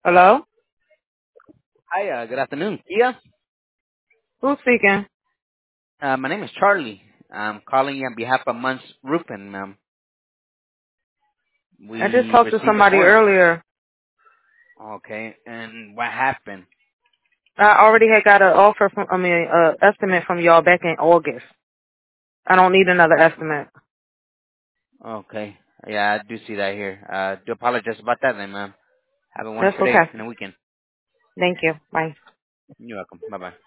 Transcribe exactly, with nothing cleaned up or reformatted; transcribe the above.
Hello? Hi, uh, good afternoon, Kia. Who's speaking? Uh, my name is Charlie. I'm calling you on behalf of Munch Roofing, ma'am. I just We talked to received a somebody phone. earlier. Okay, and what happened? I already had got an offer from, I mean, uh, estimate from y'all back in August. I don't need another estimate. Okay, yeah, I do see that here. Uh, do apologize about that, then, ma'am. Have a That's wonderful day okay. and a weekend. Thank you. Bye. You're welcome. Bye bye.